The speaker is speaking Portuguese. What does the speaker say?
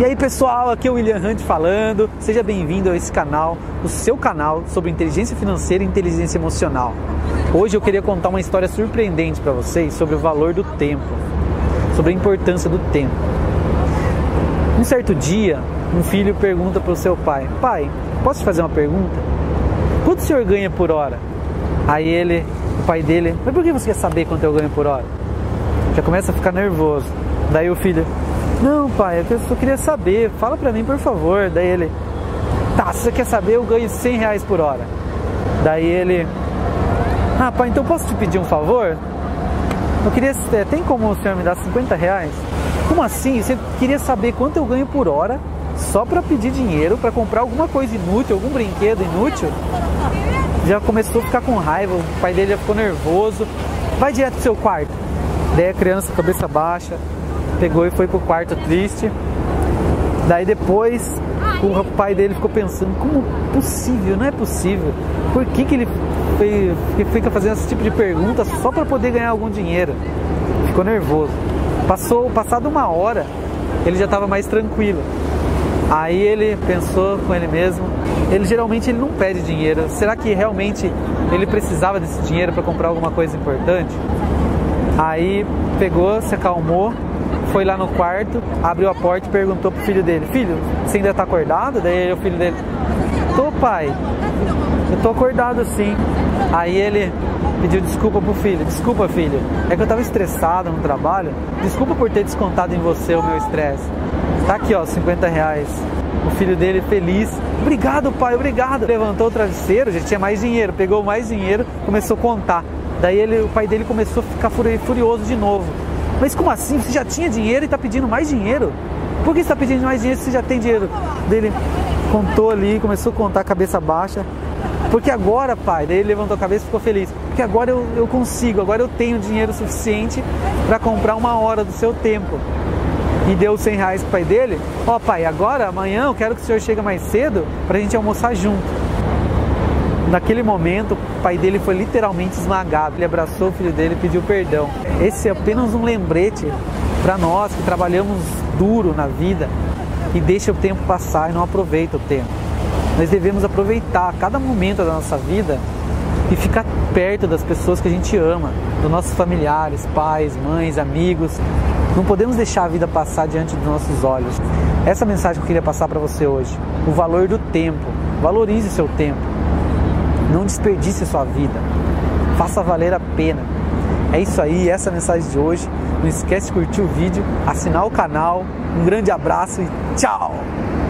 E aí pessoal, aqui é o William Hunt falando, seja bem-vindo a esse canal, o seu canal sobre inteligência financeira e inteligência emocional. Hoje eu queria contar uma história surpreendente para vocês sobre o valor do tempo, sobre a importância do tempo. Um certo dia, um filho pergunta para o seu pai: pai, posso te fazer uma pergunta? Quanto o senhor ganha por hora? Aí o pai dele: mas por que você quer saber quanto eu ganho por hora? Já começa a ficar nervoso. Daí o filho: não pai, eu só queria saber, fala pra mim por favor. Daí ele: tá, se você quer saber, eu ganho R$100 por hora. Daí ele: ah pai, então posso te pedir um favor? Eu queria, tem como o senhor me dar R$50? Como assim? Você queria saber quanto eu ganho por hora só pra pedir dinheiro pra comprar alguma coisa inútil, algum brinquedo inútil? Já começou a ficar com raiva, o pai dele já ficou nervoso. Vai direto pro seu quarto. Daí a criança, cabeça baixa, pegou e foi pro quarto triste. Daí depois o pai dele ficou pensando: como possível? Não é possível. Por que ele fica fazendo esse tipo de pergunta só para poder ganhar algum dinheiro? Ficou nervoso. Passado uma hora, ele já estava mais tranquilo. Aí ele pensou com ele mesmo: geralmente ele não pede dinheiro. Será que realmente ele precisava desse dinheiro para comprar alguma coisa importante? Aí pegou, se acalmou, foi lá no quarto, abriu a porta e perguntou pro filho dele: filho, você ainda tá acordado? Daí o filho dele: tô pai, eu tô acordado sim. Aí ele pediu desculpa pro filho: desculpa filho, é que eu tava estressado no trabalho, desculpa por ter descontado em você o meu estresse. Tá aqui ó, R$50. O filho dele feliz: obrigado pai, obrigado. Levantou o travesseiro, já tinha mais dinheiro, pegou mais dinheiro, começou a contar. Daí o pai dele começou a ficar furioso de novo: mas como assim? Você já tinha dinheiro e está pedindo mais dinheiro? Por que você está pedindo mais dinheiro se você já tem dinheiro? Dele contou ali, começou a contar, cabeça baixa: porque agora pai, daí ele levantou a cabeça e ficou feliz, porque agora eu consigo, agora eu tenho dinheiro suficiente para comprar uma hora do seu tempo. E deu R$100 pro pai dele: ó pai, agora, amanhã eu quero que o senhor chegue mais cedo para a gente almoçar junto. Naquele momento, o pai dele foi literalmente esmagado. Ele abraçou o filho dele e pediu perdão. Esse é apenas um lembrete para nós que trabalhamos duro na vida e deixa o tempo passar e não aproveita o tempo. Nós devemos aproveitar cada momento da nossa vida e ficar perto das pessoas que a gente ama, dos nossos familiares, pais, mães, amigos. Não podemos deixar a vida passar diante dos nossos olhos. Essa é a mensagem que eu queria passar para você hoje. O valor do tempo. Valorize seu tempo. Não desperdice a sua vida. Faça valer a pena. É isso aí, essa é a mensagem de hoje. Não esquece de curtir o vídeo, assinar o canal. Um grande abraço e tchau!